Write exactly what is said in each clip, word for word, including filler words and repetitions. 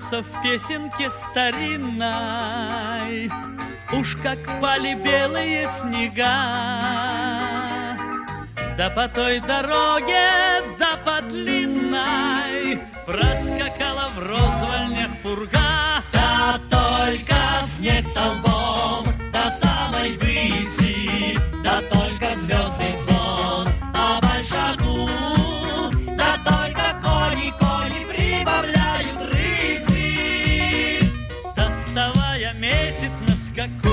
поется в песенке старинной, уж как пали белые снега. Да по той дороге, да по длинной проскакала в розвальнях пурга. Да только снег столбом до самой выси, да только звездный звон по большаку, да только кони, кони прибавляют рыси, доставая месяц на скаку.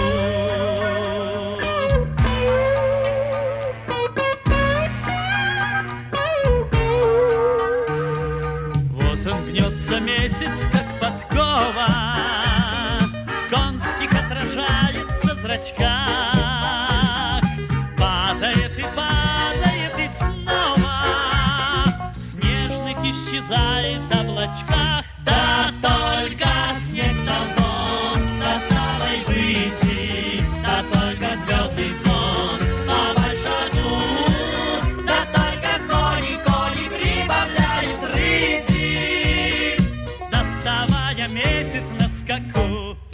Месяц, как подкова, конских отражается в зрачках. Падает и падает и снова в снежных исчезает облачках. Да только снег столбом до самой выси, да только звездный звон по большаку, да только кони, кони прибавляют рыси, доставая месяц на скаку.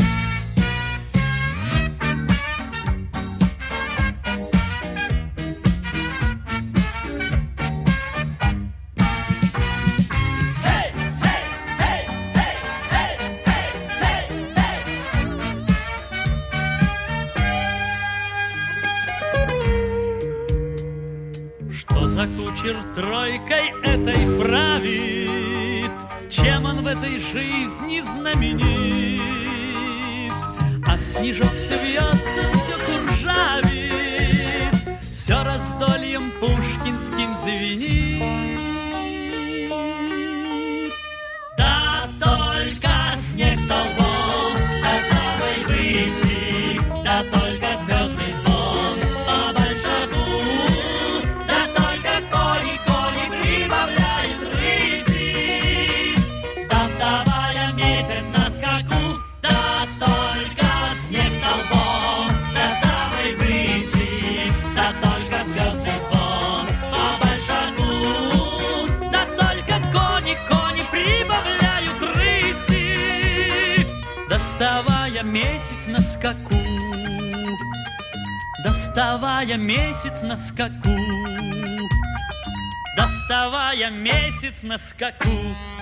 Hey, hey, hey, hey, hey, hey, hey, hey. Что за кучер тройкой этой правит? Чем он в этой жизни знаменит? А снежок все вьется, все куржавит, все раздольем пушкинским звенит. да только снег столбом до самой выси, да только звездный сон по большаку, да только кони, кони прибавляют рыси, доставая месяц на скаку. Да только снег столбом до самой выси, да только звездный сон по большаку, Да только кони, кони прибавляют рыси, доставая месяц на скаку, доставая месяц на скаку, доставая месяц на скаку.